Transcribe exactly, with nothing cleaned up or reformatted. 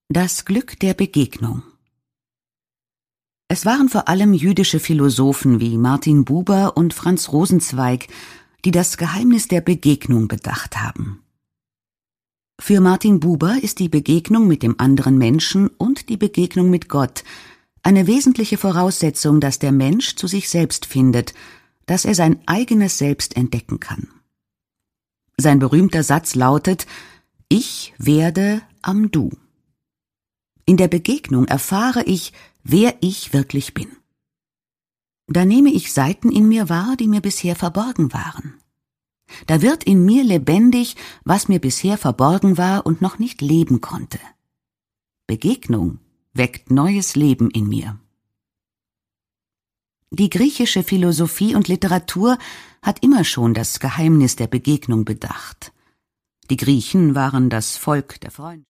Das Glück der Begegnung. Es waren vor allem jüdische Philosophen wie Martin Buber und Franz Rosenzweig, die das Geheimnis der Begegnung bedacht haben. Für Martin Buber ist die Begegnung mit dem anderen Menschen und die Begegnung mit Gott eine wesentliche Voraussetzung, dass der Mensch zu sich selbst findet, dass er sein eigenes Selbst entdecken kann. Sein berühmter Satz lautet: Ich werde am Du. In der Begegnung erfahre ich, wer ich wirklich bin. Da nehme ich Seiten in mir wahr, die mir bisher verborgen waren. Da wird in mir lebendig, was mir bisher verborgen war und noch nicht leben konnte. Begegnung weckt neues Leben in mir. Die griechische Philosophie und Literatur hat immer schon das Geheimnis der Begegnung bedacht. Die Griechen waren das Volk der Freunde.